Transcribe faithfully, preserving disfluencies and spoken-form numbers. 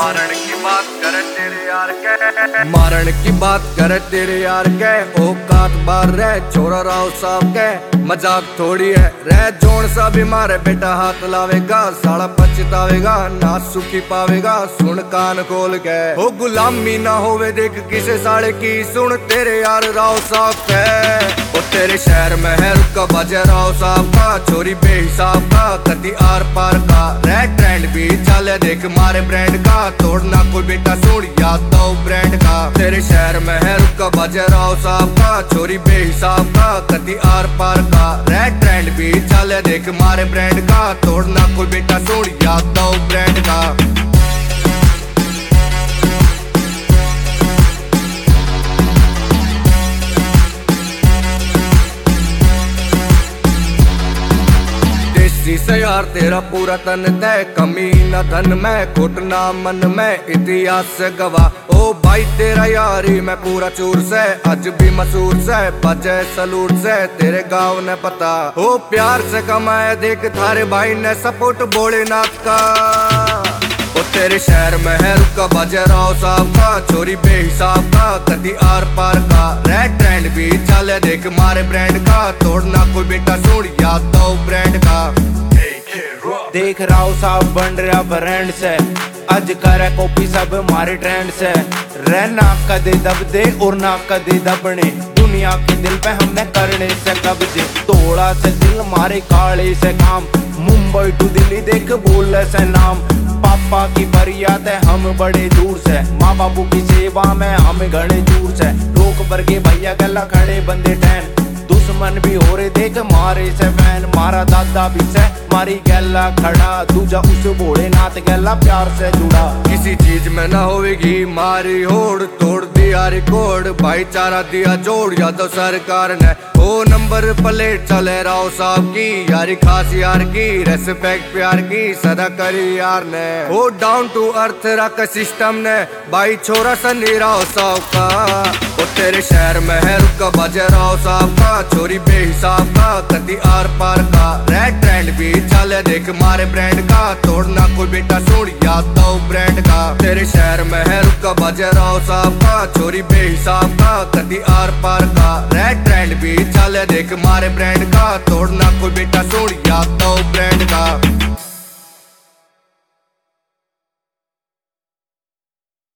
मारण की बात करे तेरे यार के मारण की बात करे तेरे यार के औकात बार रह छोरा राव साहब के मजाक थोड़ी है रह जोन सा भी मारे बेटा हाथ लावेगा साला पछतावेगा ना सुखी पावेगा सुन कान खोल के हो गुलामी ना होवे देख किसे साले की सुन तेरे यार राव साहब के ओ तेरे शहर में है रुका बजे राव साहब का चोरी बेहिसाब का कदी आर पार का रह ट्रेंड भी चले देख मारे ब्रांड का तोड़ना कोई बेटा सुन याद दो ब्रांड का तेरे शहर में है रुका बजे राव साहब का चोरी बेहिसाब का कदी आर पार का रह ट्रेंड भी चले देख मारे ब्रांड का तोड़ना कोई बेटा सुन याद दो ब्रांड का से यार तेरा पूरा तन तय कमी न धन में खोट ना मन में इतिहास से गवा ओ भाई तेरा यारी मैं पूरा चूर से आज भी मशहूर से बजे सलूट से तेरे गांव ने पता ओ प्यार से कमाए देख थारे भाई ने सपोर्ट भोलेनाथ का ओ तेरे शहर में है रुका बजे राव साहब का चोरी बेहिसाब का कदी आर पार का रह ट्रेंड भी चले देख मारे ब्रांड का तोड़ना कोई बेटा सुन याद दो ब्रांड का देख राव साहब बन रहा ब्रांड से आज करे कॉपी सब मारे ट्रेंड से रहना कदे दब दे और ना कदे दबने दुनिया के दिल पे हमने करने से कब्जे तोड़ा से दिल मारे काले से काम मुंबई टू दिल्ली देख बोले से नाम पापा की फरियाद है हम बड़े दूर से माँ बाबू की सेवा में हम घड़े दूर से रोक पर के भैया गला खड़े बंदे टैन दुश्मन भी हो रहे देख मारे से फैन मारा दादा भी से मारी गैला खड़ा दूजा उस भोलेनाथ गैला प्यार से जुड़ा किसी चीज में ना होगी मारी होड़ तोड़ दिया रिकॉर्ड भाईचारा दिया जोड़ या तो सरकार ने ओ नंबर प्लेट चले राव साहब की यारी खास यार की रेस्पेक्ट प्यार की सदा करी यार ने ओ डाउन टू अर्थ रखा सिस्टम ने भाई छोरा सनी राव साहब का ओ तेरे शहर में है रुका बजे राव साहब का चोरी बेहिसाब का कदी आर पार का रह ट्रेंड भी चले देख मारे ब्रांड का तोड़ना कोई बेटा सुन याद दो ब्रांड का तेरे शहर में है रुका बजे राव साहब का चोरी बेहिसाब का कदी आर पार का रह ट्रेंड भी चले देख मारे ब्रांड का तोड़ना कोई बेटा सुन याद दो ब्रांड का।